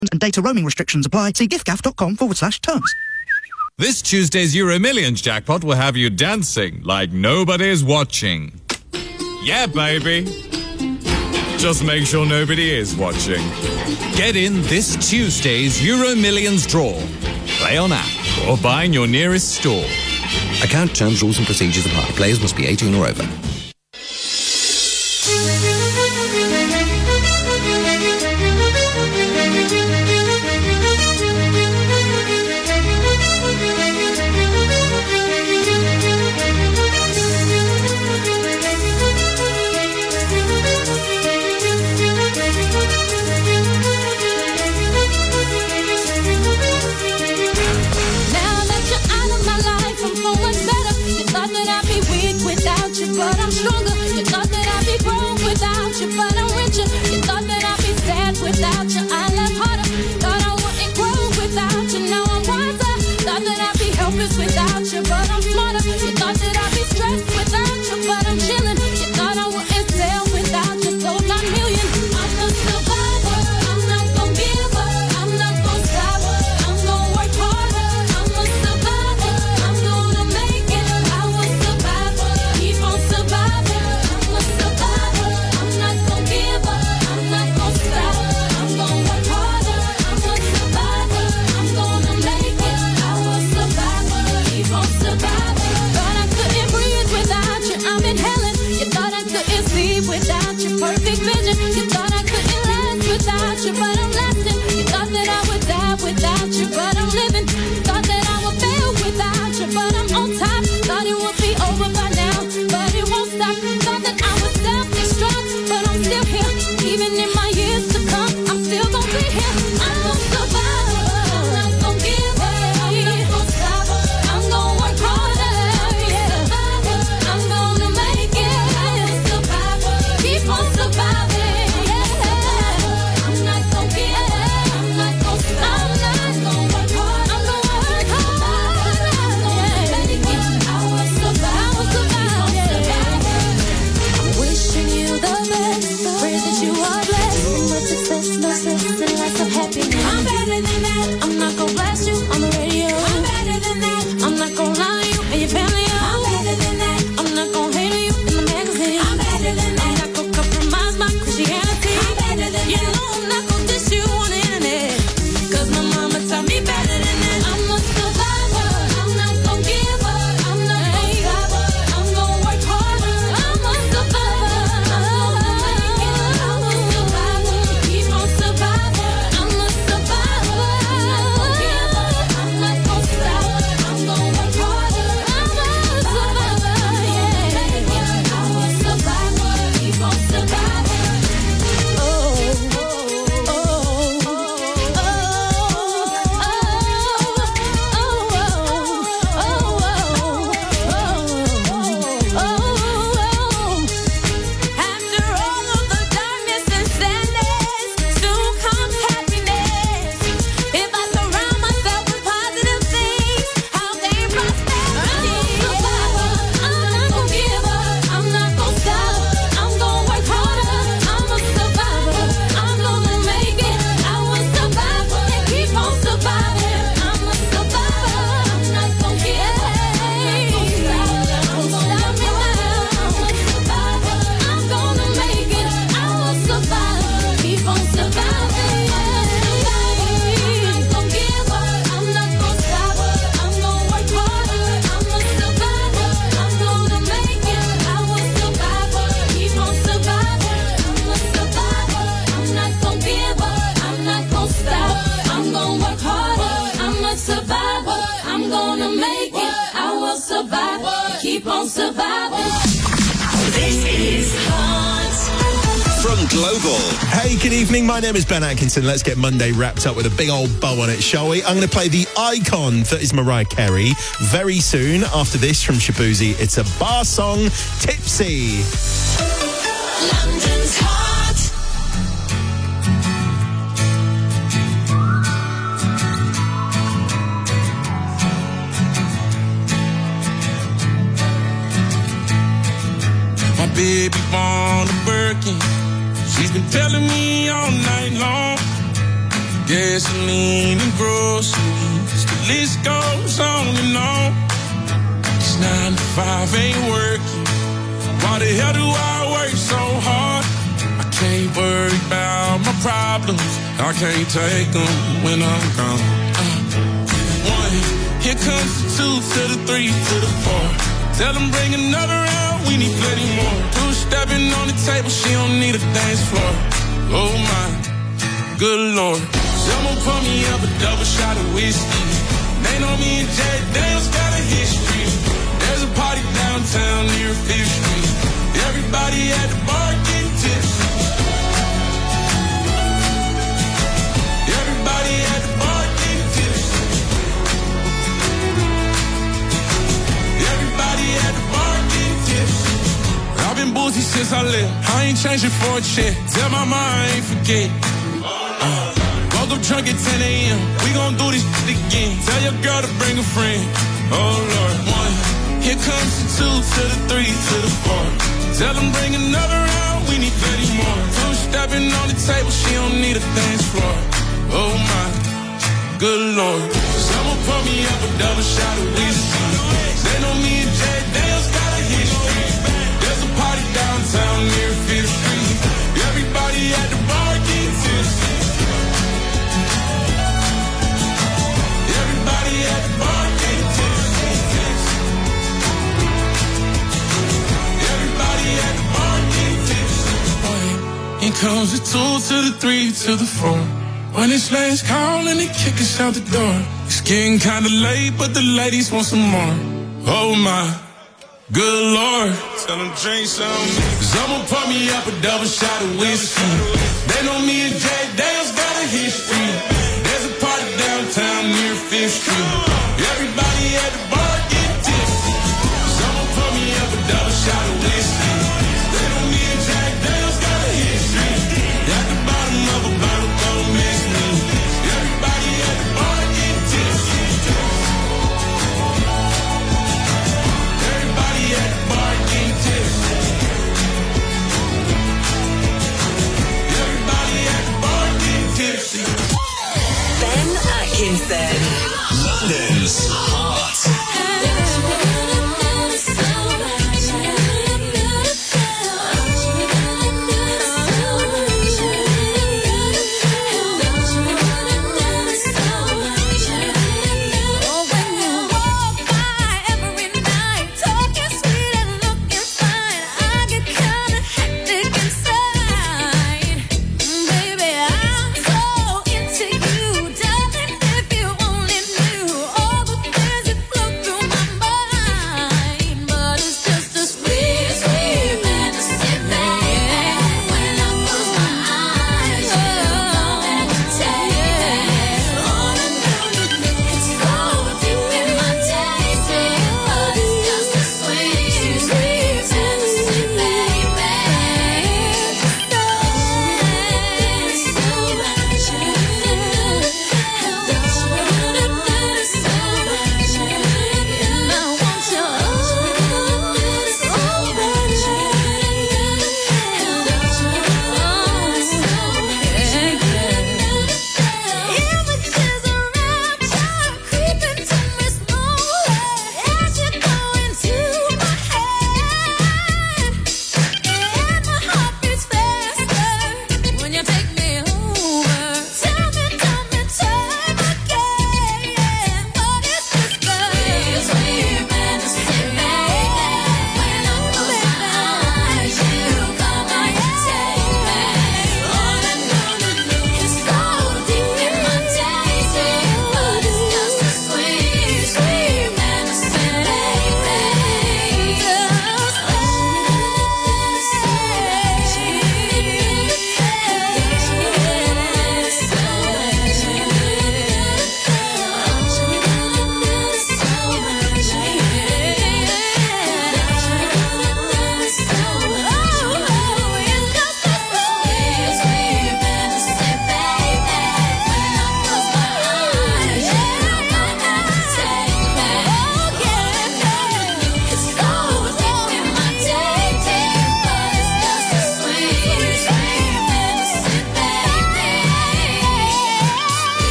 and data roaming restrictions apply. See giftgaff.com/terms. This Tuesday's Euro Millions jackpot will have you dancing like nobody's watching. Yeah, baby. Just make sure nobody is watching. Get in this Tuesday's Euro Millions draw. Play on app or buy in your nearest store. Account terms, rules and procedures apply. Players must be 18 or over. But I'm stronger. You thought that I'd be broke without you, but I'm richer. You thought that I'd be sad without you. I love harder. Thought I wouldn't grow without you. Now I'm wiser. Thought that I'd be helpless without you, but I'm smarter. You thought that I'd be stressed without you, but I'm chilling. You thought I wouldn't sell without you, sold my million. I'm a survivor. I'm not gonna give up. I'm not gonna stop. I'm gonna work harder. I'm a survivor. I'm gonna make it. I will survive. Keep on surviving. I'm a survivor. I'm not gonna give up. I'm not gonna stop. I'm gonna work harder. I'm a survivor. I'm gonna make it. I will survive. Keep on surviving. Thought I couldn't breathe without you. I'm inhaling. You thought I couldn't sleep without your perfect vision. You thought I couldn't last without you, but I'm lasting. You thought that I would die without you, but I'm living. Thought that I would fail without you, but I'm on top. Thought it would be over by now, but it won't stop. Thought that I would self-destruct, but I'm still here. Even in my years to come, I'm still gonna be here. I'm a survivor. I'm not gonna give up. I'm not gonna stop. I'm gonna work harder. Yeah. I'm gonna make it. I'm a survivor. Keep on surviving. Yeah. I'm not gonna give up. I'm not gonna stop. I'm not gonna work hard. I'm gonna work hard. I'm gonna make it. I will survive. I will survive. Yeah. I'm wishing you the best. Pray that you are blessed. Much success, no stress, and lots of happiness. I'm better than that. I'm not gonna blast you on the radio. I'm better than that. I'm not gonna lie to you and your family. I'm better than that. I'm not gonna hate on you in the magazine. I'm better than that. I'm not gonna compromise my Christianity. I'm better than that. You know I'm not gonna diss you on the internet. Cause my mama taught me better than that. I'm a survivor. I'm not gonna give up. I'm not gonna stop. I'm gonna work harder. I'm a survivor. I'm gonna make it. I'm a survivor. Keep on surviving. I'm a survivor. I'm not gonna give up. I'm not gonna stop. I'm gonna work harder. I'm a survivor. Yeah. I'm a survivor. Keep on surviving. After all of the darkness and sadness, soon comes happiness. If I surround myself with positive things, I'll gain prosperity. I'm not gonna give up. I'm not gonna stop. I'm gonna work harder. I'm a survivor. I'm gonna make it. I will survive and keep on surviving. I'm a survivor. I'm not gonna give up. I'm gonna stop me now. I'm a survivor. I'm gonna make it. I will survive. Keep on surviving. I'm not gonna give up. I'm not gonna stop. I'm gonna work harder. I'm a survivor. I'm gonna make it. I will survive. Keep on surviving. I'm a survivor. I'm not gonna give up. I'm not gonna stop. I'm gonna work harder. I'm a survivor. I'm gonna make it. I will survive. Keep on surviving. This is Hot. From Global. Hey, good evening. My name is Ben Atkinson. Let's get Monday wrapped up with a big old bow on it, shall we? I'm going to play the icon that is Mariah Carey very soon. After this from Shabuzi, it's a bar song, Tipsy. London's Hot. My baby want a Birkin. She's been telling me all night long. Gasoline and groceries, the list goes on and on. It's 9 to 5 ain't working. Why the hell do I work so hard? I can't worry about my problems. I can't take them when I'm gone. 1, here comes the 2 to the 3 to the 4. Tell them bring another round, we need plenty more. 2 stepping on the table, she don't need a dance floor. Oh my, good Lord. Someone pour me up a double shot of whiskey. They know me and Jack Daniels got a history. There's a party downtown near 5th Street. Everybody at the bar getting tipsy. Everybody at the bar getting tipsy. Everybody at the bar getting tipsy. I've been boozy since I left. I ain't changing for a check. Tell my mom I ain't forget. Woke up drunk at 10 a.m. We gon' do this shit again. Tell your girl to bring a friend. Oh Lord. 1, here comes the 2 to the 3 to the 4. Tell them bring another round, we need plenty more. 2 stepping on the table, she don't need a dance floor. Oh my, good Lord. Someone pour me up a double shot of whiskey. They know me and Jack Daniels got a history. There's a party downtown near 5th Street. Everybody at the bar getting tipsy. Everybody at the bar getting tipsy. Everybody at the bar getting tipsy. Here comes the 2 to the 3 to the 4. When it's last call and they kick us out the door. It's getting kinda late, but the ladies want some more. Oh my, good Lord. Tell them drink some. Someone pour me up a double shot of whiskey. They know me and Jack Daniels got a history. There's a party downtown near 5th Street. Everybody at the bar getting tipsy. Someone pour me up a double shot of whiskey. They know me and Jack Daniels got a history. At the bottom of a bottle, don't miss me. Everybody at the bar getting tipsy. Everybody at the bar getting tipsy. Everybody at the bar getting tipsy. Ben Atkinson. London's Heart. Into you, darling, if you only knew all the things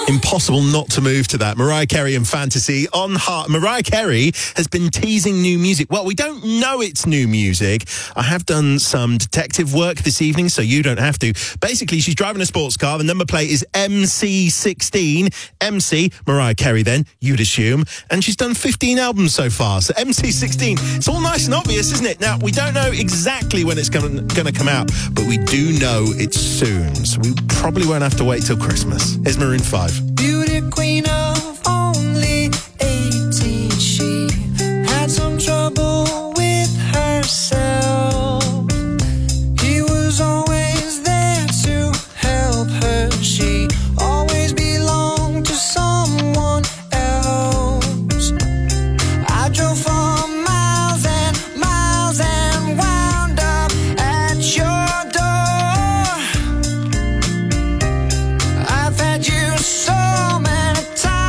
Impossible not to move to that. Mariah Carey and Fantasy on Heart. Mariah Carey has been teasing new music. Well, we don't know it's new music. I have done some detective work this evening, so you don't have to. Basically, she's driving a sports car. The number plate is MC16. MC, Mariah Carey then, you'd assume. And she's done 15 albums so far. So MC16, it's all nice and obvious, isn't it? Now, we don't know exactly when it's going to come out, but we do know it's soon. So we probably won't have to wait till Christmas. Here's Maroon 5. Beauty queen of only 18, she had some trouble with herself. He was always there to help her. She always belonged to someone else. I drove for miles and wound up at your door. I've had you so many times.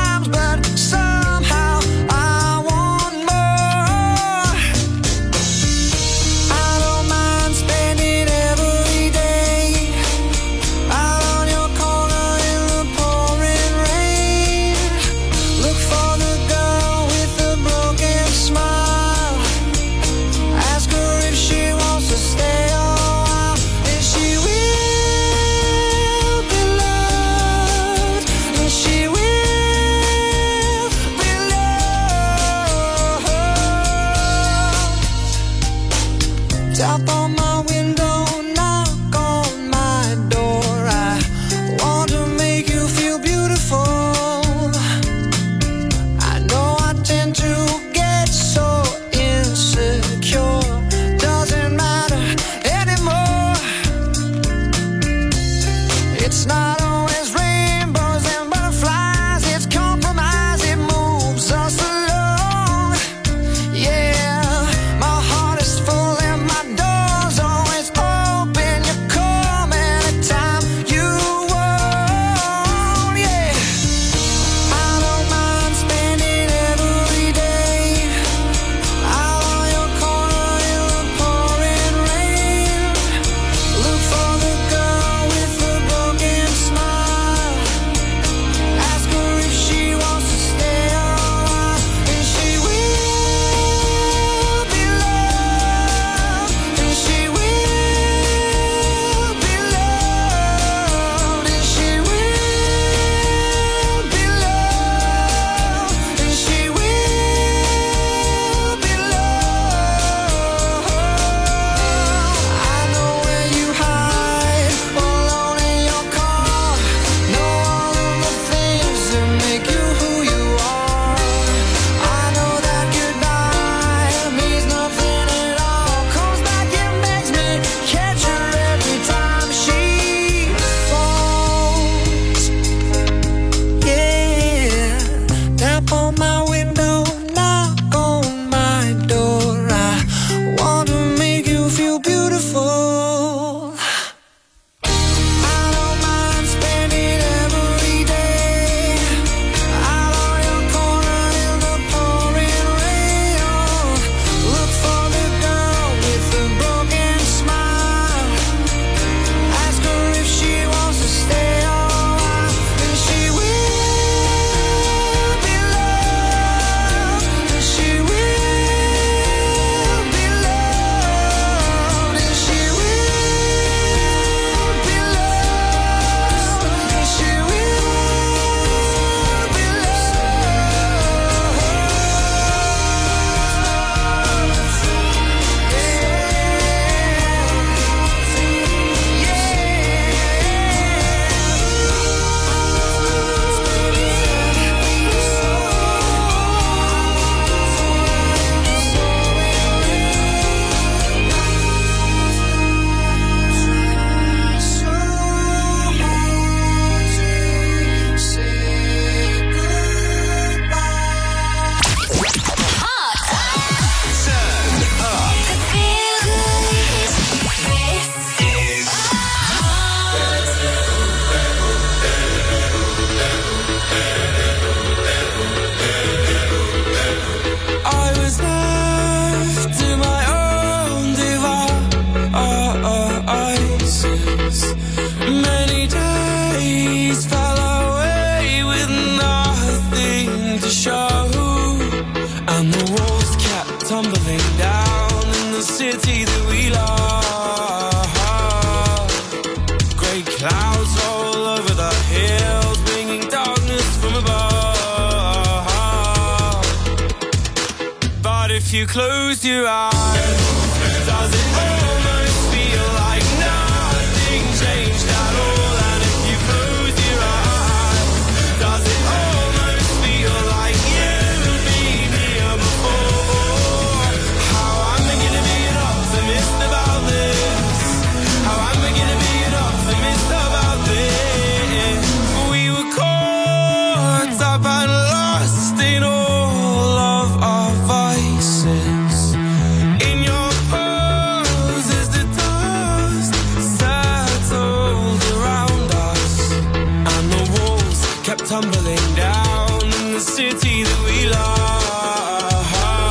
if you close your eyes, does it almost feel like nothing changed at all? And if you close your eyes, does it almost feel like you've been here before? How am I gonna be an optimist about this? How am I gonna be an optimist about this? We were caught up and lost in all of our vices. In your pose as the dust settled around us, and the walls kept tumbling down in the city that we love.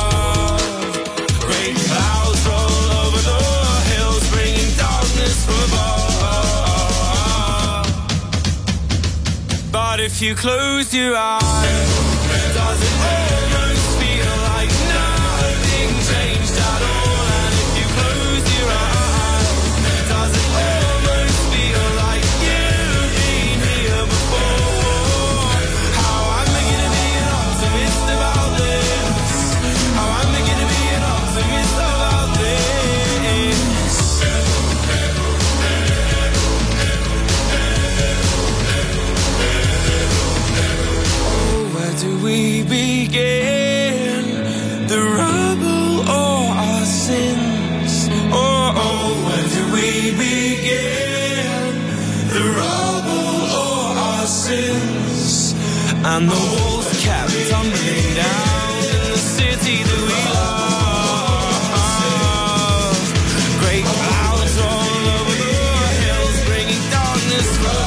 Great clouds roll over the hills, bringing darkness from above. But if you close your eyes, does it almost feel like nothing changed at all? And if you close your eyes, does it almost feel like you've been here before? How am I gonna be an optimist about this? How am I gonna be an optimist about this? Oh, where do we begin? The rubble or our sins? Oh, where do we begin? The rubble or our sins? And the walls kept tumbling down in the city that we love. Great clouds roll over the hills, bringing darkness from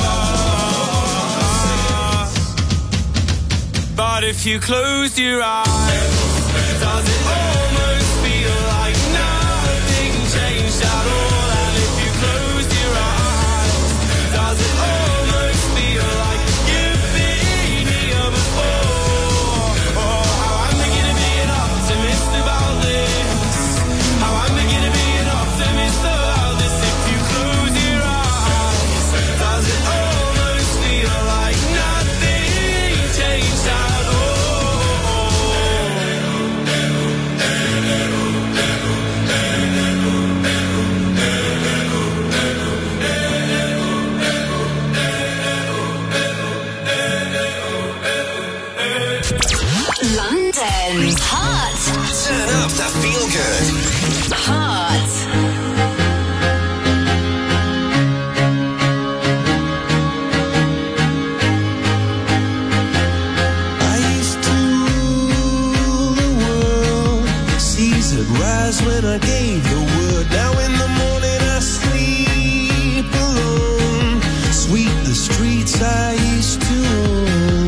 us. But if you close your eyes, does it almost feel like nothing changed at all? And if you close your eyes, does it almost feel like you've been here before? Oh, how am I gonna be an optimist about this? How am I gonna be an optimist about this? If you close your eyes, does it almost feel like nothing changed at all? London's Hot. Turn up that feel good. Hot. I used to rule the world. Seas would rise when I gave the word. Now in the morning I sleep alone. Sweep the streets I used to own.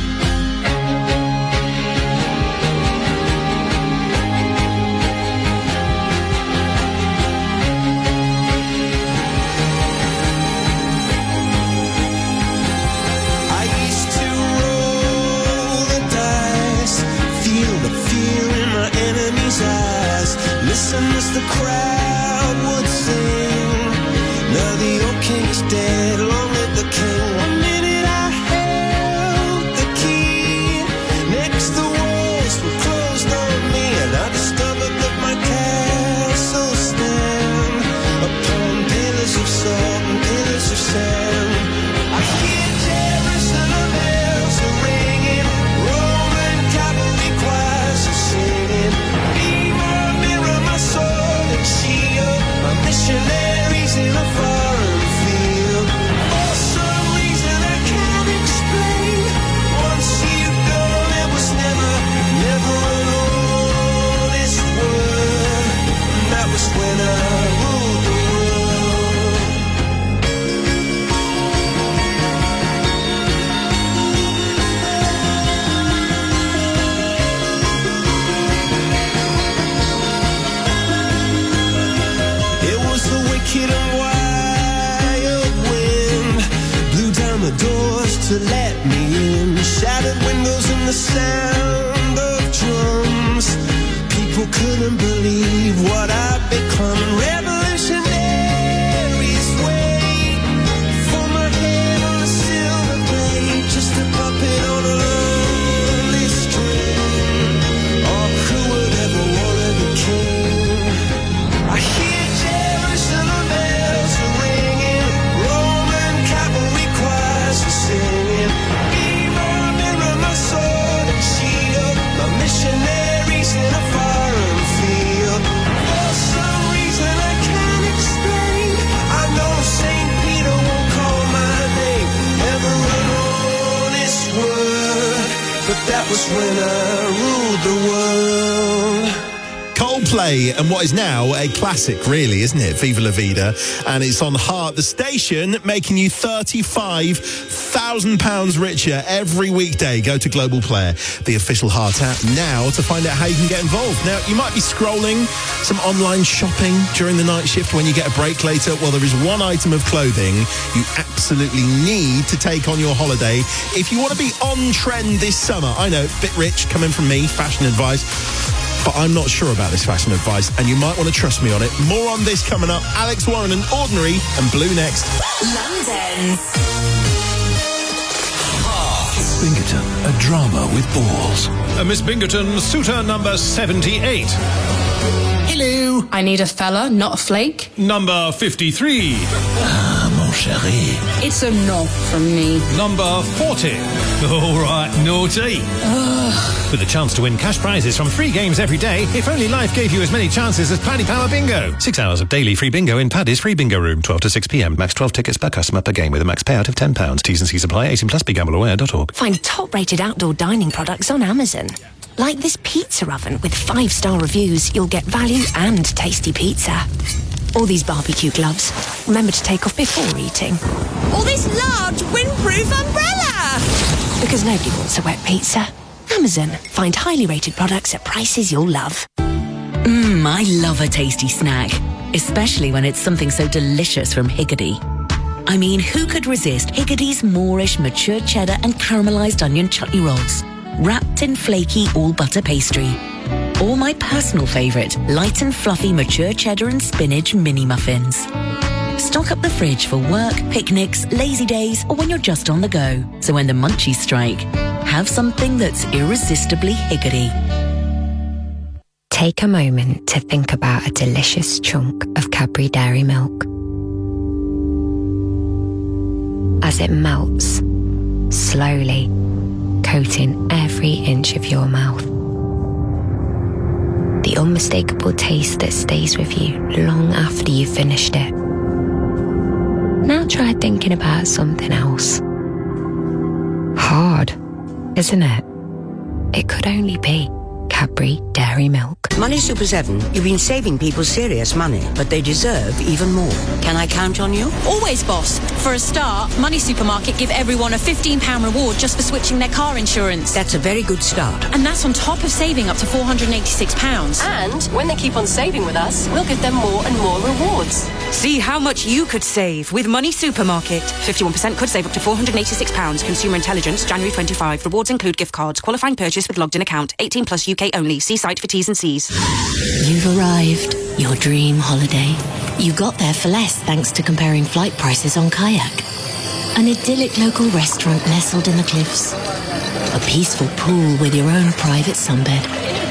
I used to roll the dice, feel the fear in my enemy's eyes. Listen as the crowd would sing. Now the old king is dead, long live the king. One minute I held the key, next the walls were closed on me, and I discovered that my castle stand upon pillars of salt and pillars of sand. I hear Jerusalem bells are ringing, Roman cavalry choirs are singing. Be my mirror, my sword and shield, my missionaries in a foreign field. For some reason I can't explain, once you've gone it was never, never an honest word. And that was when I ruled the world. It was the wicked and wild wind, blew down the doors to let me in. Shattered windows and the sound of drums. People couldn't believe what I'd become. Revolutionaries wait for my head on a silver blade, just a puppet on a lonely string. Oh, who would ever want that was when I ruled the world. Coldplay and what is now a classic, really, isn't it? Viva La Vida. And it's on Heart, the station, making you £35,000 richer every weekday. Go to Global Player, the official Heart app, now to find out how you can get involved. Now, you might be scrolling some online shopping during the night shift when you get a break later. Well, there is one item of clothing you absolutely need to take on your holiday if you want to be on trend this summer. I know, bit rich coming from me, fashion advice. But I'm not sure about this fashion advice, and you might want to trust me on it. More on this coming up. Alex Warren and Ordinary and Blue next. London's Bingerton, a drama with balls. Miss Bingerton, suitor number 78. Hello. I need a fella, not a flake. Number 53. Ah, mon chéri. It's a no from me. Number 40. All right, naughty. With a chance to win cash prizes from 3 games every day, if only life gave you as many chances as Paddy Power Bingo. 6 hours of daily free bingo in Paddy's free bingo room, 12 to 6 p.m. Max 12 tickets per customer per game with a max payout of £10. T's and C's apply. 18 plus. BeGambleAware.org. Find top-rated outdoor dining products on Amazon. Like this pizza oven with 5-star reviews, you'll get value and tasty pizza. All these barbecue gloves. Remember to take off before eating. All this large windproof umbrella! Because nobody wants a wet pizza. Amazon. Find highly rated products at prices you'll love. I love a tasty snack. Especially when it's something so delicious from Higgidy. I mean, who could resist Higgidy's Moorish mature cheddar and caramelised onion chutney rolls? Wrapped in flaky all-butter pastry. Or my personal favourite, light and fluffy mature cheddar and spinach mini muffins. Stock up the fridge for work, picnics, lazy days, or when you're just on the go. So when the munchies strike, have something that's irresistibly Higgidy. Take a moment to think about a delicious chunk of Cadbury Dairy Milk. As it melts, slowly, coating every inch of your mouth. The unmistakable taste that stays with you long after you've finished it. Now try thinking about something else. Hard, isn't it? It could only be Cadbury Dairy Milk. Money Super 7, you've been saving people serious money, but they deserve even more. Can I count on you? Always, boss. For a start, Money Supermarket give everyone a £15 reward just for switching their car insurance. That's a very good start. And that's on top of saving up to £486. And when they keep on saving with us, we'll give them more and more rewards. See how much you could save with Money Supermarket. 51% could save up to £486. Consumer Intelligence, January 25. Rewards include gift cards. Qualifying purchase with logged in account. 18 plus UK only. See site for T's and C's. You've arrived. Your dream holiday. You got there for less thanks to comparing flight prices on Kayak. An idyllic local restaurant nestled in the cliffs. A peaceful pool with your own private sunbed.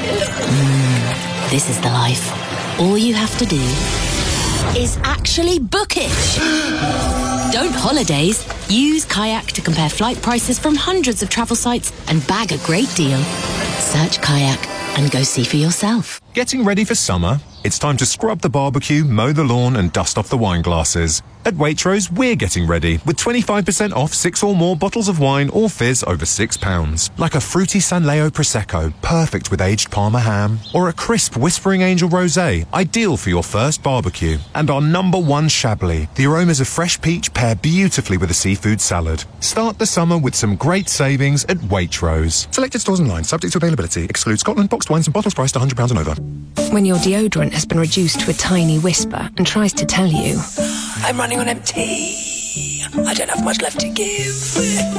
This is the life. All you have to do is actually book it. Don't holidays. Use Kayak to compare flight prices from hundreds of travel sites and bag a great deal. Search Kayak and go see for yourself. Getting ready for summer? It's time to scrub the barbecue, mow the lawn and dust off the wine glasses. At Waitrose, we're getting ready with 25% off 6 or more bottles of wine or fizz over £6. Like a fruity San Leo Prosecco, perfect with aged Parma ham. Or a crisp Whispering Angel Rosé, ideal for your first barbecue. And our #1 Chablis. The aromas of fresh peach pair beautifully with a seafood salad. Start the summer with some great savings at Waitrose. Selected stores online, subject to availability. Exclude Scotland boxed wines and bottles priced £100 and over. When your deodorant has been reduced to a tiny whisper and tries to tell you, I'm running on empty. I don't have much left to give.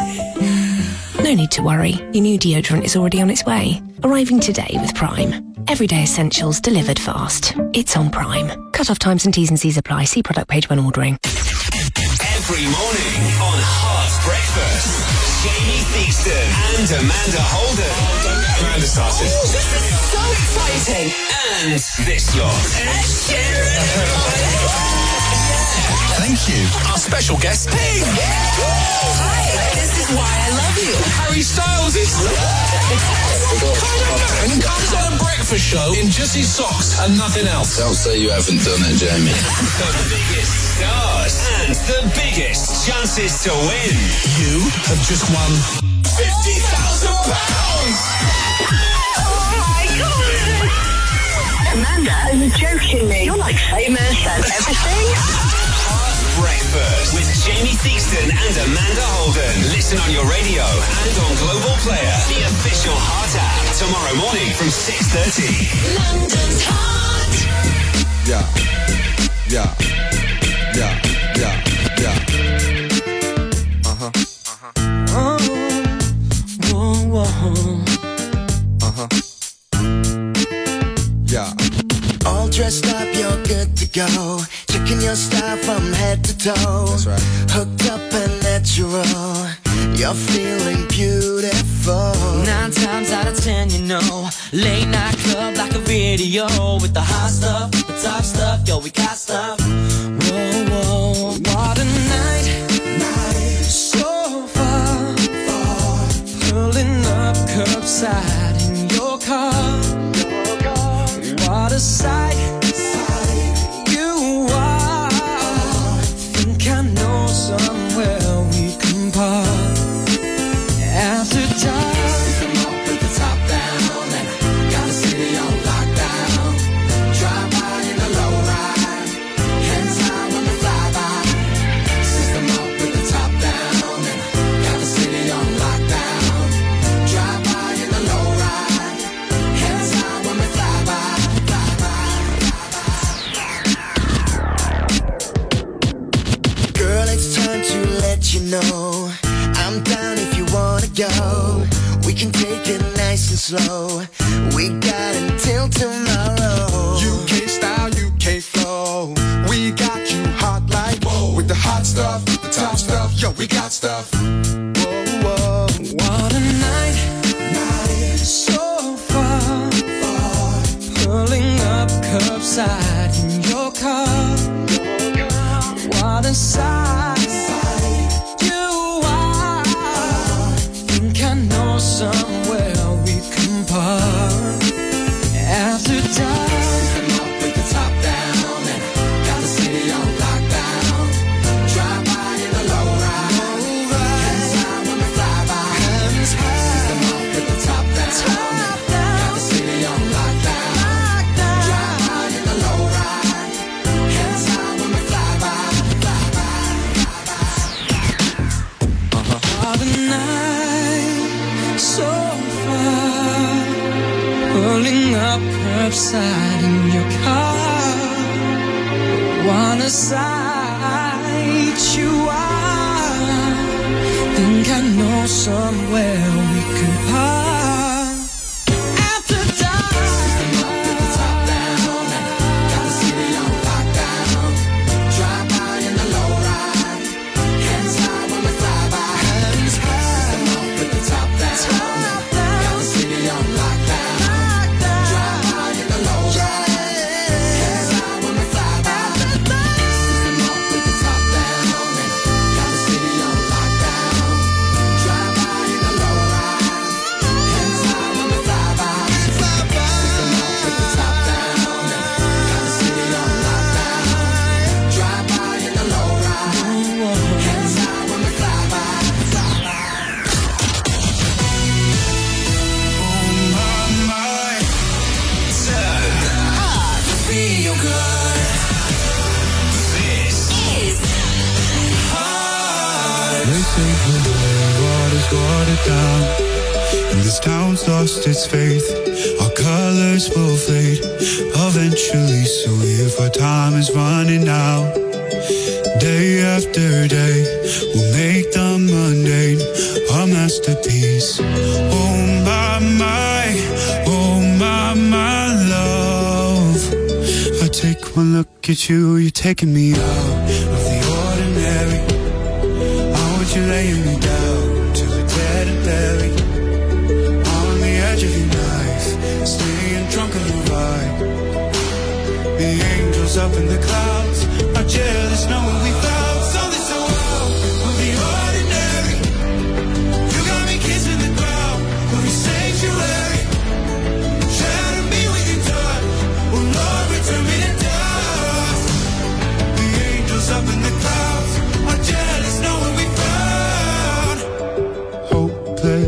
no need to worry. Your new deodorant is already on its way. Arriving today with Prime. Everyday essentials delivered fast. It's on Prime. Cut-off times and T's and C's apply. See product page when ordering. Every morning on Heart Breakfast, Jamie Theakston and Amanda Holden. Amanda started. This is so exciting. And this lot. Thank you. Our special guest, Pig. Hi, this is why I love you. Harry Styles is... Man comes on a breakfast show in just his socks and nothing else. Don't say you haven't done it, Jamie. The biggest stars and the biggest chances to win. You have just won £50,000. Amanda, are you joking me? You're like famous and everything. Heart Breakfast with Jamie Theakston and Amanda Holden. Listen on your radio and on Global Player, the official Heart app. Tomorrow morning from 6:30. London's Heart. Yeah. Yeah. All dressed up, you're good to go. Checking your style from head to toe. That's right. Hooked up and natural. You're feeling beautiful. 9 times out of 10, you know. Late night club like a video. With the hot stuff, the top stuff. Yo, we got stuff. Whoa, whoa. What a night. So far. Pulling up curbside in your car. What a sight. You are. Think I know somewhere we can park. After dark. System up with the top down. And got the city on lockdown. Drive by in the low ride. Hands high when we fly by. System up with the top down. And got the city on lockdown. Drive by in the low ride. Hands high when we fly by. Girl, it's time to let you know I'm down if you wanna go. We can take it nice and slow. We got until tomorrow. UK style, UK flow. We got you hot like whoa. With the hot stuff, the top stuff. Yo, we got stuff. Whoa, whoa. What a night. So far. Pulling up curbside in your car. What a sight. You are. Think I know somewhere we can park. After dark. System up with the top down. And got the city on lockdown. Drive by in the low ride. Hands high when we fly by. System up with the top down. And got the city on lockdown. Drive by in the low ride. Hands high when we fly by. What a night. So far. Pulling up curbside in your car. Wanna sight you are. Think I know somewhere we can park. After dark. System up with the top down. And got the city on lockdown. Drive by in the low ride. Hands high when we fly by. System up with the top down. And got the city on lockdown. Drive by in the low ride. Hands high when we fly by. System up with the top down. And got the city on lockdown. Drive by in the low ride. Hands high when we fly by. System up with the top down. And got the city on lockdown. Drive by in the low ride. Hands high when we fly by. Feel good. This is They say the water's watered down, and this town's lost its faith. Our colors will fade eventually, so if our time is running out, day after day, we'll make the mundane our masterpiece. Oh my, love. I take one look at you, you're taking me out of the ordinary. How would you laying me down to the dead and buried? On the edge of your knife, staying drunk on the ride. The angels up in the clouds are jealous knowing we found something so wild of the ordinary. You got me kissing the ground of your sanctuary. Shatter me with your touch, oh Lord, return me to dust. The angels up in the clouds are jealous knowing we found hopeless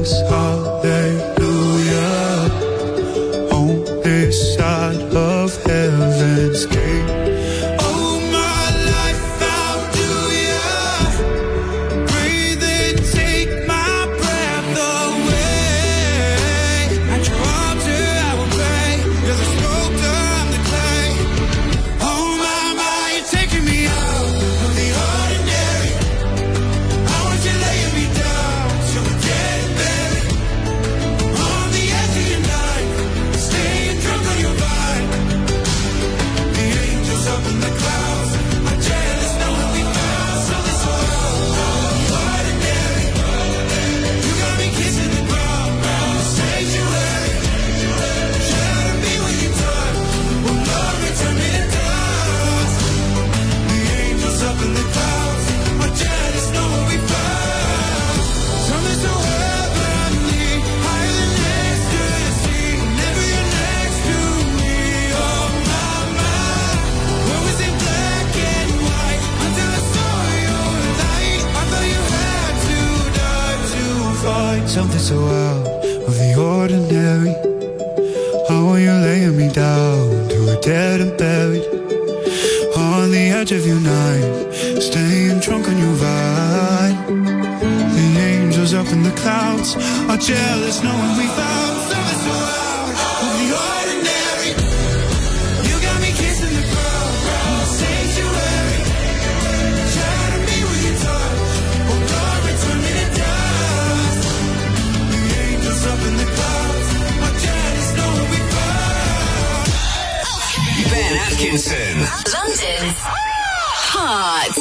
sings hallelujah on this side of heaven's gate. Oh, my life, how do ya breathe and take my breath away? At your altar I will pray. You're the sculptor, I'm the clay. Oh, my, you're taking me out of the ordinary. I want you laying me down till we're dead and buried. On the edge of your knife, staying drunk on your vine. The angels up in the clouds are jealous knowing we found something so ordinary. You got me kissing the ground, the sanctuary. Shadow me when you touch, will love return me to dust. The angels up in the clouds are jealous knowing we found something so heavenly, higher than ecstasy. Never you're next to me, oh my. What was in black and white until I saw your light? I thought you had to die to find something so out of the ordinary. How are you laying me down to a dead and buried? On the edge of your knife, staying drunk on your vine. The angels up in the clouds are jealous knowing we found something so out of the ordinary. You got me kissing the ground, the sanctuary. Shadow me when you touch, oh God, return me to dust. The angels up in the clouds are jealous knowing we found. Ben Atkinson. London's Heart.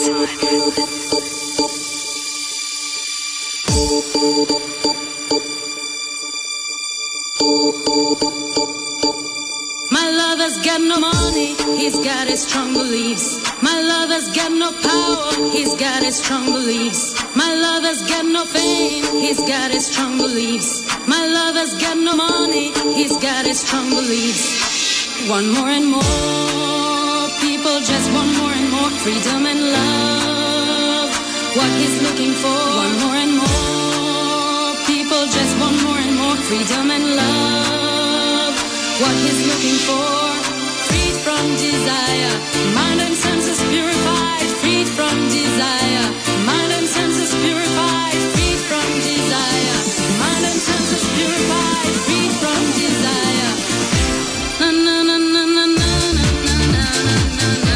My lover's got no money, he's got his strong beliefs. My lover's got no power, he's got his strong beliefs. My lover's got no fame, he's got his strong beliefs. My lover's got no money, he's got his strong beliefs. Want more and more, people just want more and more freedom and love. What he's looking for, want more and more, people just want more and more freedom and love. What he's looking for, freed from desire, mind and senses purified, freed from desire, mind and senses purified, freed from desire, mind and senses purified, freed from desire. Na na na na na na na na na na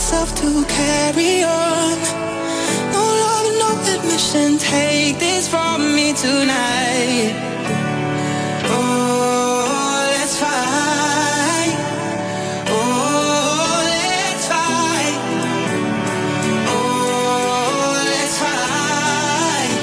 myself to carry on. No love, no admission. Take this from me tonight. Oh, let's fight. Oh, let's fight. Oh, let's fight.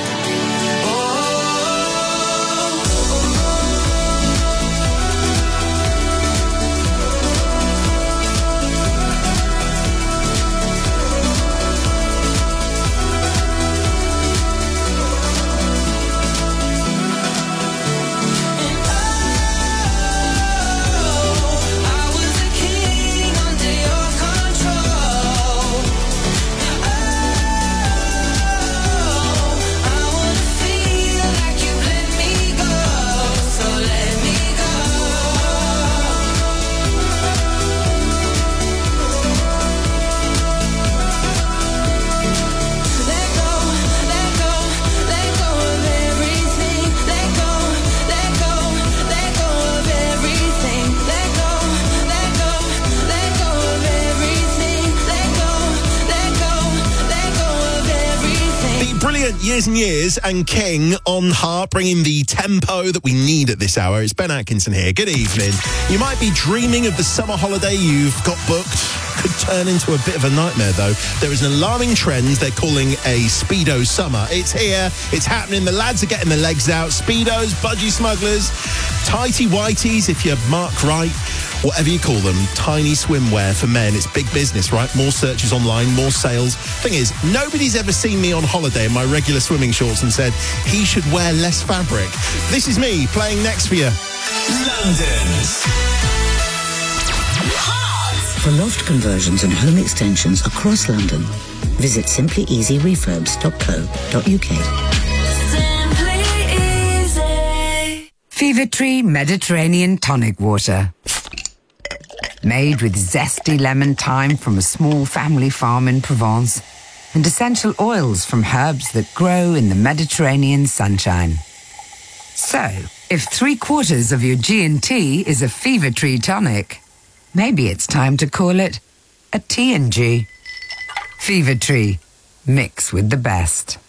Years and Years and King on Heart, bringing the tempo that we need at this hour. It's Ben Atkinson here. Good evening. You might be dreaming of the summer holiday you've got booked. Could turn into a bit of a nightmare, though. There is an alarming trend they're calling a Speedo summer. It's here. It's happening. The lads are getting their legs out. Speedos, budgie smugglers, tighty whities, if you're Mark Wright. Whatever you call them, tiny swimwear for men. It's big business, right? More searches online, more sales. Thing is, nobody's ever seen me on holiday in my regular swimming shorts and said, he should wear less fabric. This is me playing next for you. London's For loft conversions and home extensions across London, visit simplyeasyrefurbs.co.uk. Simply Easy. Fever Tree Mediterranean Tonic Water. Made with zesty lemon thyme from a small family farm in Provence and essential oils from herbs that grow in the Mediterranean sunshine. So, if 3/4 of your G&T is a Fever Tree tonic, maybe it's time to call it a T&G. Fever Tree. Mix with the best.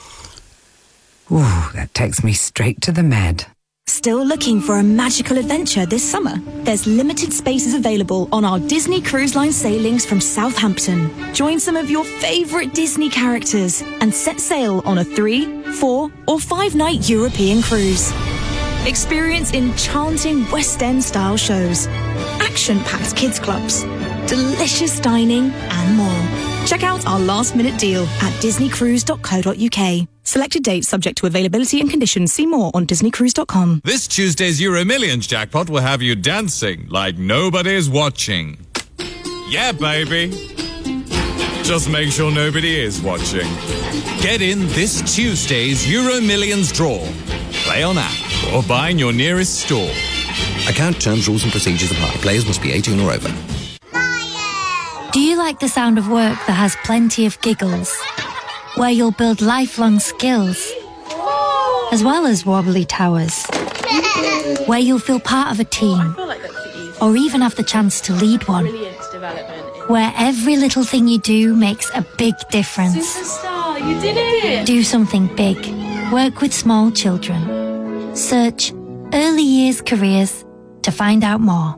Ooh, that takes me straight to the med. Still looking for a magical adventure this summer? There's limited spaces available on our Disney Cruise Line sailings from Southampton. Join some of your favourite Disney characters and set sail on a 3, 4 or 5-night European cruise. Experience enchanting West End style shows, action-packed kids clubs, delicious dining and more. Check out our last minute deal at disneycruise.co.uk. Selected dates subject to availability and conditions. See more on disneycruise.com. This Tuesday's Euro Millions jackpot will have you dancing like nobody's watching. Yeah, baby. Just make sure nobody is watching. Get in this Tuesday's Euro Millions draw. Play on app or buy in your nearest store. Account terms, rules and procedures apply. Players must be 18 or over. Do you like the sound of work that has plenty of giggles? Where you'll build lifelong skills, as well as wobbly towers. Where you'll feel part of a team, or even have the chance to lead one. Where every little thing you do makes a big difference. Superstar, you did it! Do something big. Work with small children. Search early years careers to find out more.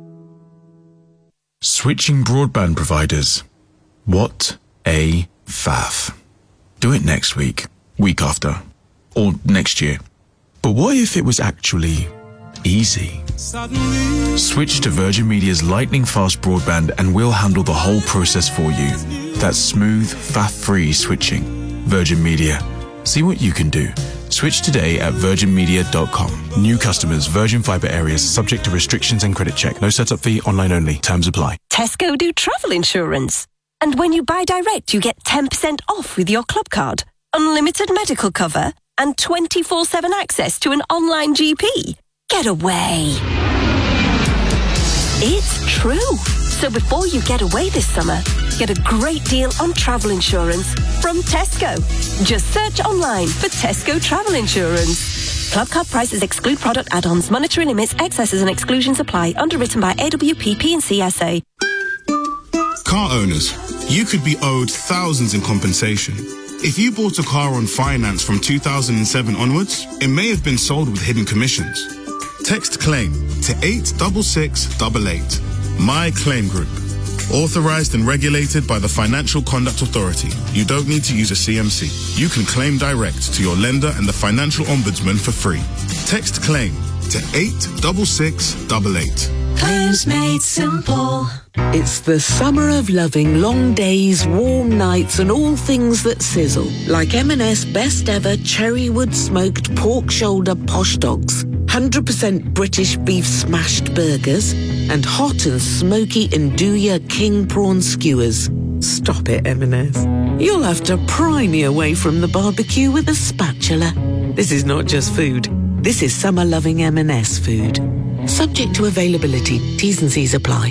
Switching broadband providers. What a faff. Do it next week, week after, or next year. But what if it was actually easy? Switch to Virgin Media's lightning fast broadband and we'll handle the whole process for you. That's smooth, faff-free switching. Virgin Media. See what you can do. Switch today at virginmedia.com. New customers, Virgin Fibre areas, subject to restrictions and credit check. No setup fee, online only. Terms apply. Tesco do travel insurance. And when you buy direct, you get 10% off with your club card, unlimited medical cover, and 24/7 access to an online GP. Get away. It's true. So before you get away this summer, get a great deal on travel insurance from Tesco. Just search online for Tesco Travel Insurance. Club card prices exclude product add-ons, monetary limits, excesses and exclusions apply. Underwritten by AWP P&C SA. Car owners, you could be owed thousands in compensation. If you bought a car on finance from 2007 onwards, it may have been sold with hidden commissions. Text CLAIM to 86688. My Claim Group. Authorized and regulated by the Financial Conduct Authority. You don't need to use a CMC. You can claim direct to your lender and the Financial Ombudsman for free. Text CLAIM to 86688. Claims made simple. It's the summer of loving long days, warm nights and all things that sizzle. Like M&S best ever cherrywood smoked pork shoulder posh dogs, 100% British beef smashed burgers and hot and smoky Nduja king prawn skewers. Stop it, M&S. You'll have to pry me away from the barbecue with a spatula. This is not just food. This is summer loving M&S food. Subject to availability. T's and C's apply.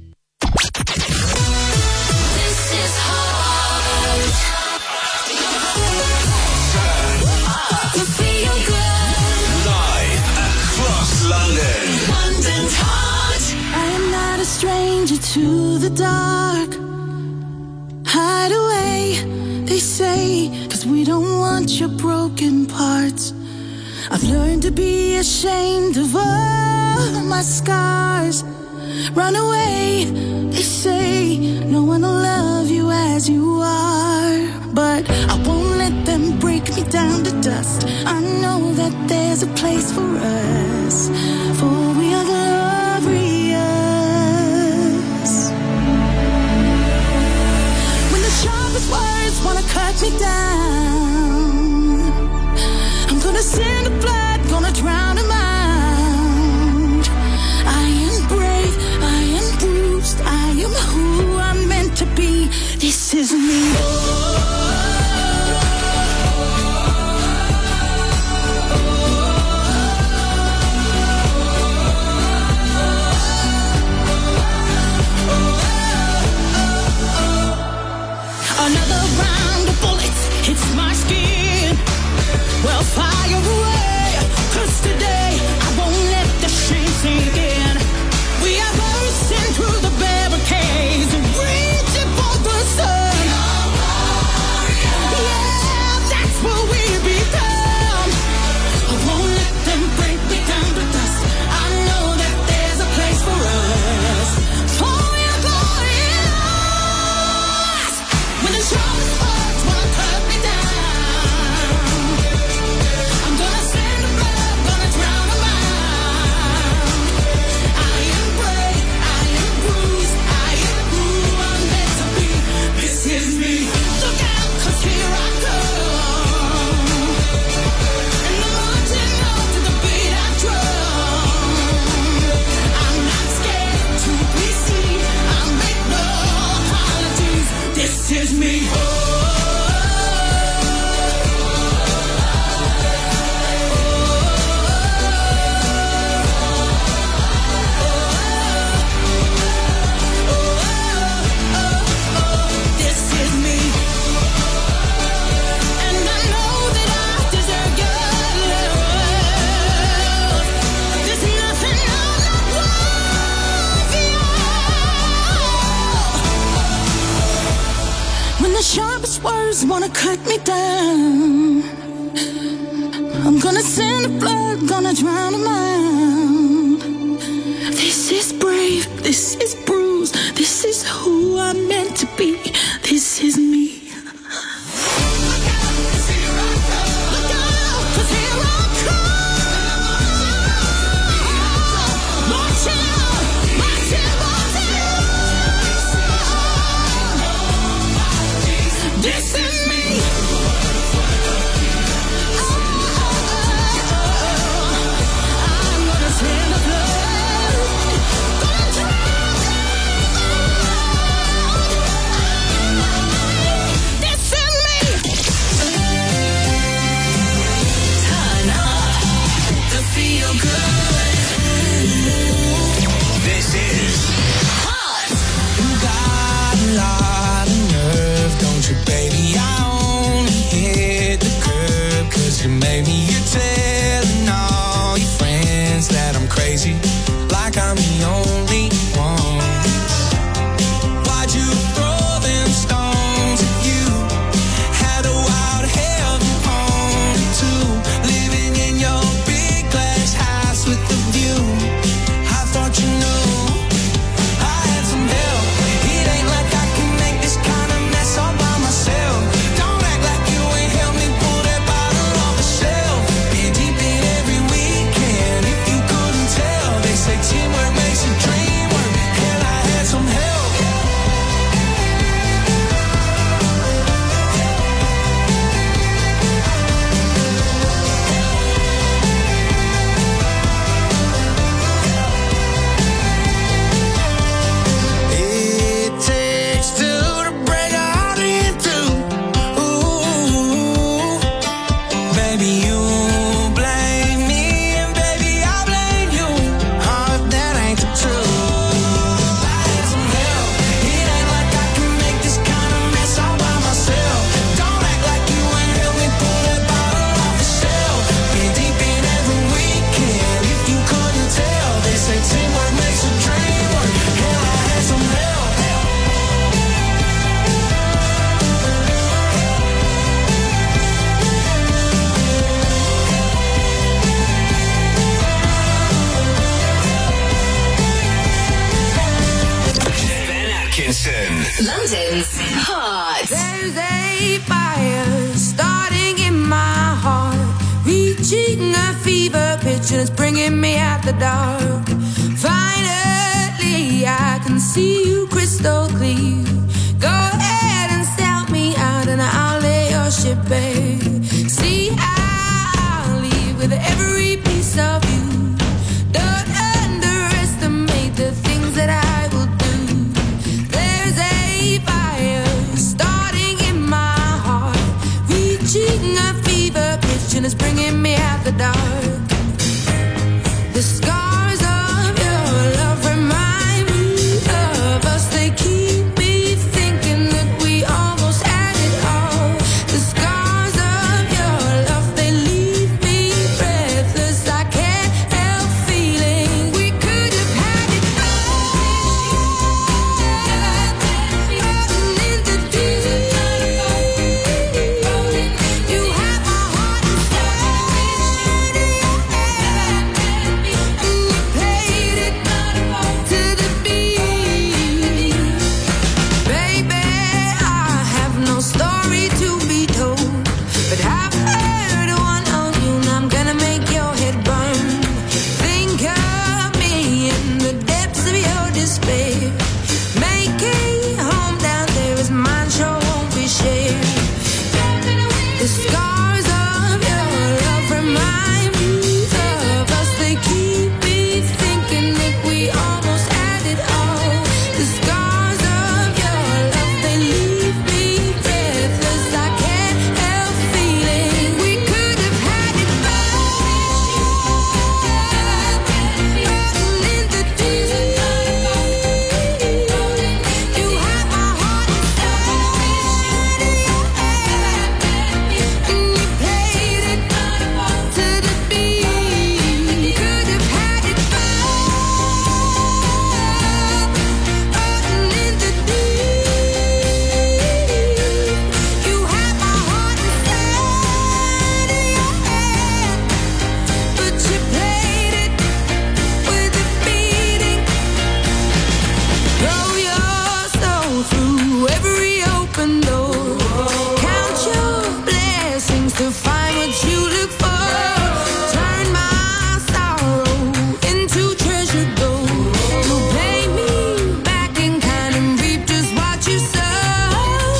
Stranger to the dark. Hide away, they say, 'cause we don't want your broken parts. I've learned to be ashamed of all my scars. Run away, they say, no one will love you as you are. But I won't let them break me down to dust. I know that there's a place for us, for we are glorious. Sharpest words wanna cut me down. I'm gonna send the blood, gonna drown him out. I am brave, I am bruised, I am who I'm meant to be. This is me. Another round of bullets hits my skin. Well, fire away, 'cause today I won't let the shame sink in. We are bursting through the barricades and reaching for the sun. Yeah, that's what we become. I won't let them break me down to dust. I know that there's a place for us, for we are glorious. When the sharpest words wanna cut me down, I'm gonna send them blood, gonna drown them out. I am brave, I am bruised, I am who I'm meant to be. This is me. Look out, 'cause here I come. And I'm marching on to the beat I drum. I'm not scared to be seen. I make no apologies. This is me. This is me. And I know that I deserve your love. There's nothing I'm not worthy of. When the sharpest words wanna cut me down, I'm gonna send the blood, gonna drown them out. This is brave, this is bruised, this is who I'm meant to be. This is me. Look out, 'cause here I come. Marching on, marching, marching. This is me. I'm gonna send the blood, gonna drown this is me. Turn up the feel good. This is Hot. You got a lot of nerve, don't you, baby? I only hit the curb 'cause you made me. You're telling all your friends that I'm crazy, like I'm the only one. Why'd you Hot. There's a fire starting in my heart, reaching a fever pitch and it's bringing me out the dark. Finally, I can see you crystal clear. Go ahead and sell me out and I'll lay your ship bare. See, I'll leave with every piece of you. Don't underestimate the things that I will do. There's a fire starting in my heart, reaching a fever pitch and it's bringing me out the dark. The scars of your love remind me of us. They keep me thinking that we almost had it all. The scars of your love, they leave me breathless. I can't help feeling we could have had it all. In the deep, you have my heart inside your hand, and you played it to the beat. Baby, I have no story to be told, but I've heard one on you and I'm gonna make your head burn. Think of me in the depths of your despair. Making home down there is mine, sure won't be shared. The scars of your love remind me of us. They keep me thinking that we almost had it all. The scars of your love, they leave me breathless. I can't help feeling we could have had it all. In the deep, you have my heart inside your hand, and you played it to the beat. Could have had it all. In the deep, you have my heart inside your hand, but you played it with a beating. Throw your soul through every open door. Count your blessings to find what you look for. Turn my sorrow into treasure gold. You'll pay me back in kind and reap just what you sow.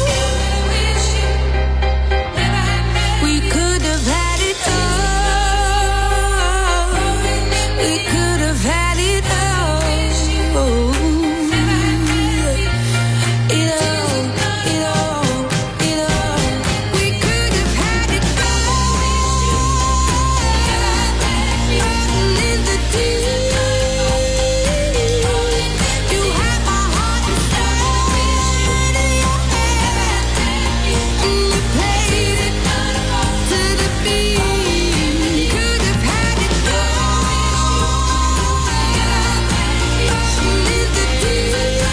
We could have had it all. We could have had it all. It all. We could have had it all. In the deep, you have my heart inside your hand, and you played it to the beat. Could have had it all. In the deep,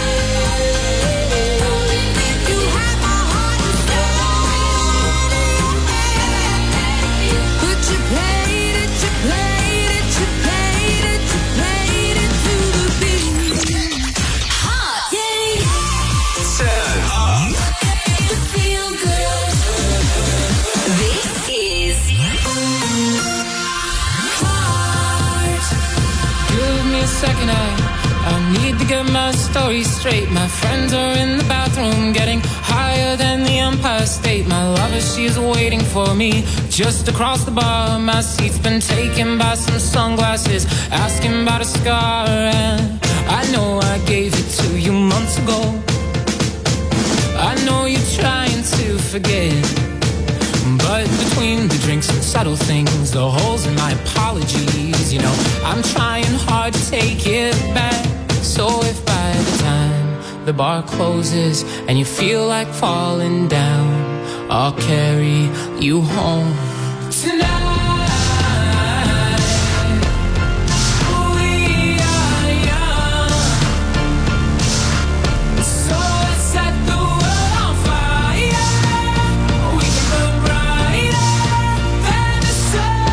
you have my heart inside your hand, but you played it to the beat. Hot, Turn up. you feel good. This is Heart. Give me a second, I need to get my story straight. My friends are in the bathroom getting higher than the Empire State. My lover, she's waiting for me just across the bar. My seat's been taken by some sunglasses, asking about a scar. And I know I gave it to you months ago. I know you're trying to forget, but between the drinks and subtle things, the holes in my apologies, you know, I'm trying hard to take it back. So if by the time the bar closes and you feel like falling down, I'll carry you home tonight. We are young, so let's set the world on fire. We can burn brighter than the sun.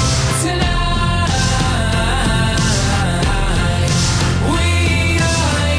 Tonight, we are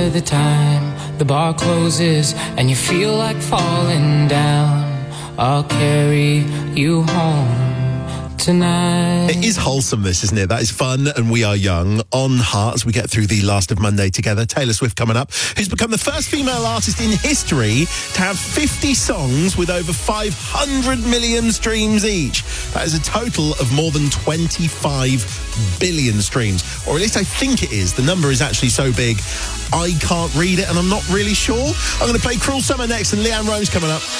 of the time the bar closes and you feel like falling down, I'll carry you home tonight. It is wholesome, this, isn't it? That is fun, and we are young. On Heart, as we get through the last of Monday together. Taylor Swift coming up, who's become the first female artist in history to have 50 songs with over 500 million streams each. That is a total of more than 25 billion streams. Or at least I think it is. The number is actually so big, I can't read it, and I'm not really sure. I'm going to play Cruel Summer next, and Leanne Rose coming up.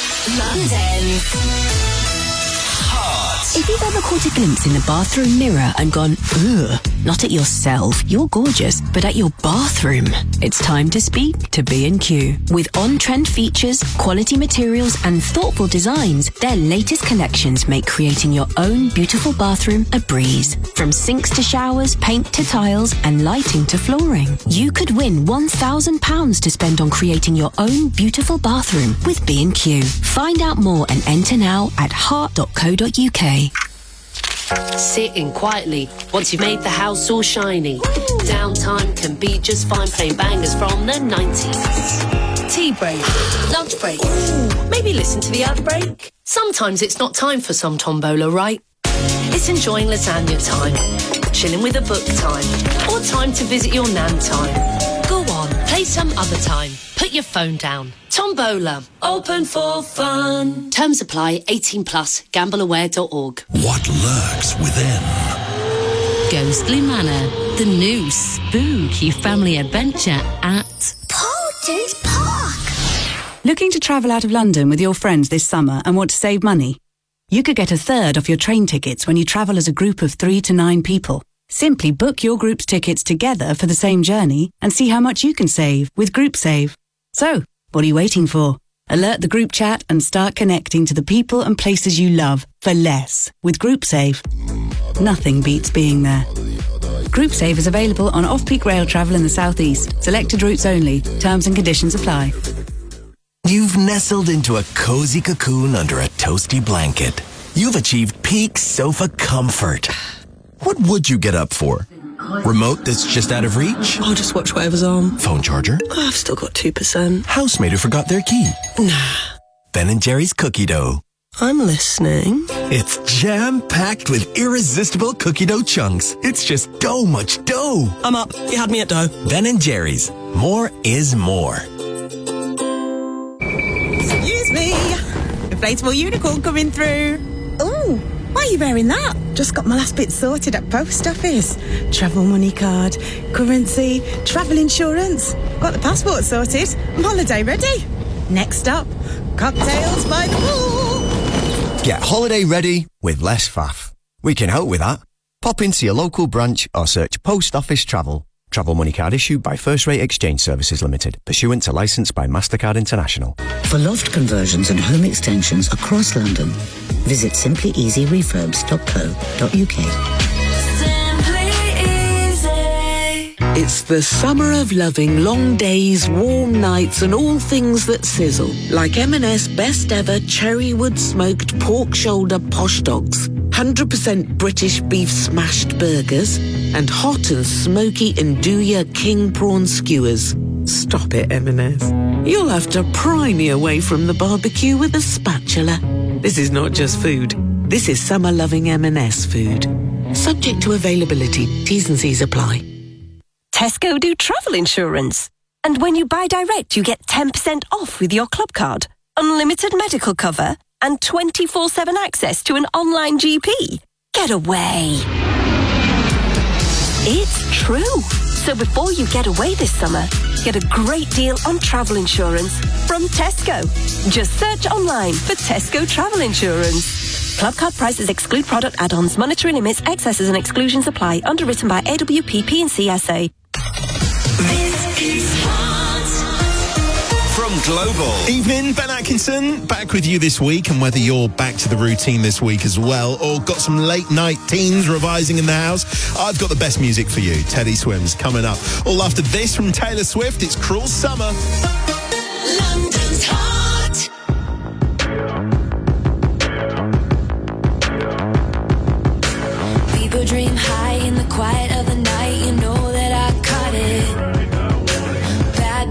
London. If you've ever caught a glimpse in the bathroom mirror and gone, ugh, not at yourself, you're gorgeous, but at your bathroom, it's time to speak to B&Q. With on-trend features, quality materials and thoughtful designs, their latest collections make creating your own beautiful bathroom a breeze. From sinks to showers, paint to tiles and lighting to flooring. You could win £1,000 to spend on creating your own beautiful bathroom with B&Q. Find out more and enter now at heart.co.uk. Sitting quietly once you've made the house all shiny. Downtime can be just fine playing bangers from the 90s. Tea break, lunch break, maybe listen to the ad break. Sometimes it's not time for some tombola, right? It's enjoying lasagna time, chilling with a book time, or time to visit your nan time. Go on, play some other time. Put your phone down. Tombola, open for fun. Terms apply, 18 plus, gambleaware.org. What lurks within? Ghostly Manor, the new spooky family adventure at Poulton's Park. Looking to travel out of London with your friends this summer and want to save money? You could get a third off your train tickets when you travel as a group of 3 to 9 people. Simply book your group's tickets together for the same journey and see how much you can save with GroupSave. So, what are you waiting for? Alert the group chat and start connecting to the people and places you love for less with GroupSave. Nothing beats being there. GroupSave is available on off-peak rail travel in the southeast. Selected routes only. Terms and conditions apply. You've nestled into a cozy cocoon under a toasty blanket. You've achieved peak sofa comfort. What would you get up for? Remote that's just out of reach? I'll just watch whatever's on. Phone charger? I've still got 2%. Housemate who forgot their key? Nah. Ben & Jerry's cookie dough. I'm listening. It's jam-packed with irresistible cookie dough chunks. It's just dough much dough. I'm up. You had me at dough. Ben & Jerry's. More is more. Excuse me. Inflatable unicorn coming through. Ooh. Why are you wearing that? Just got my last bit sorted at post office. Travel money card, currency, travel insurance. Got the passport sorted. I'm holiday ready. Next stop, cocktails by the pool. Get holiday ready with less faff. We can help with that. Pop into your local branch or search Post Office Travel. Travel money card issued by First Rate Exchange Services Limited, pursuant to licence by MasterCard International. For loft conversions and home extensions across London, visit simplyeasyrefurbs.co.uk. It's the summer of loving long days, warm nights and all things that sizzle. Like M&S best ever cherry wood smoked pork shoulder posh dogs, 100% British beef smashed burgers and hot and smoky Nduja king prawn skewers. Stop it, M&S. You'll have to pry me away from the barbecue with a spatula. This is not just food. This is summer loving M&S food. Subject to availability. T's and C's apply. Tesco do travel insurance. And when you buy direct, you get 10% off with your club card, unlimited medical cover, and 24/7 access to an online GP. Get away. It's true. So before you get away this summer, get a great deal on travel insurance from Tesco. Just search online for Tesco Travel Insurance. Club card prices exclude product add-ons. Monetary limits, excesses and exclusions apply. Underwritten by AWP P&C SA. From Global. Evening, Ben Atkinson, back with you this week, and whether you're back to the routine this week as well, or got some late night teens revising in the house, I've got the best music for you. Teddy Swims coming up. All after this from Taylor Swift, it's Cruel Summer. London's hot. People dream high in the quiet of the night. You know that I caught it. Bad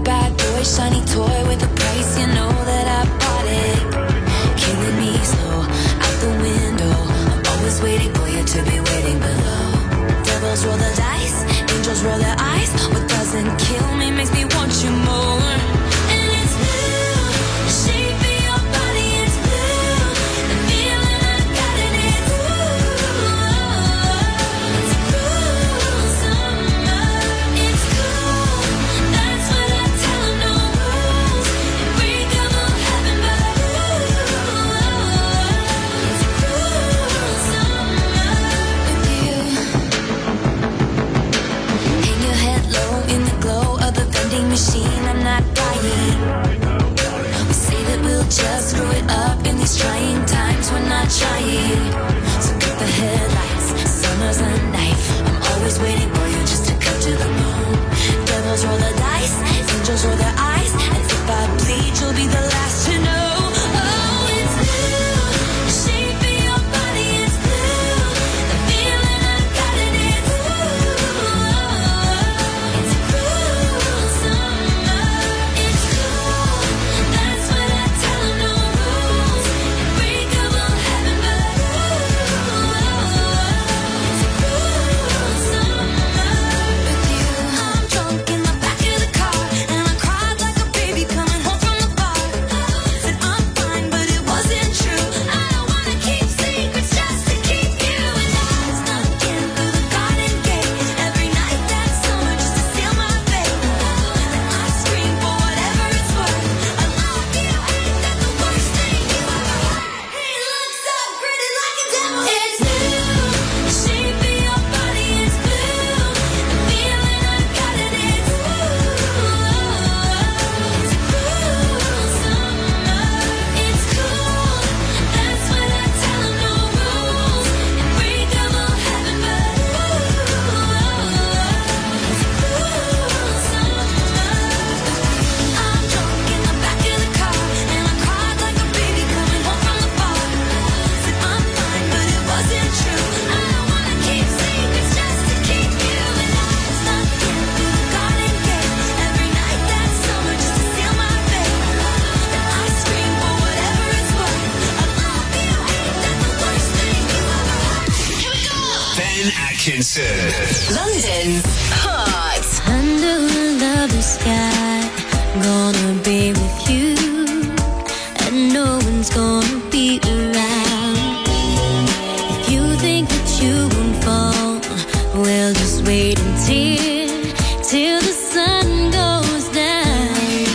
Atkinson. London's Hot. Under a lovely sky, gonna be with you, and no one's gonna be around. If you think that you won't fall, well, just wait till the sun goes down.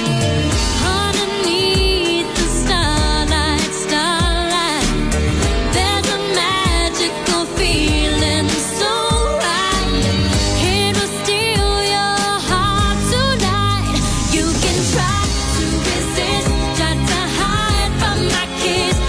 Underneath the starlight, there's a magical feeling so right. It will steal your heart tonight. You can try to resist, try to hide from my kiss,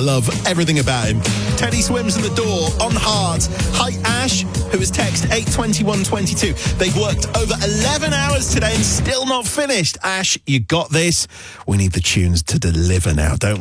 love everything about him. Teddy Swims in the door on Heart. Hi, Ash, who has texted 82122. They've worked over 11 hours today and still not finished. Ash, you got this. We need the tunes to deliver now, don't we?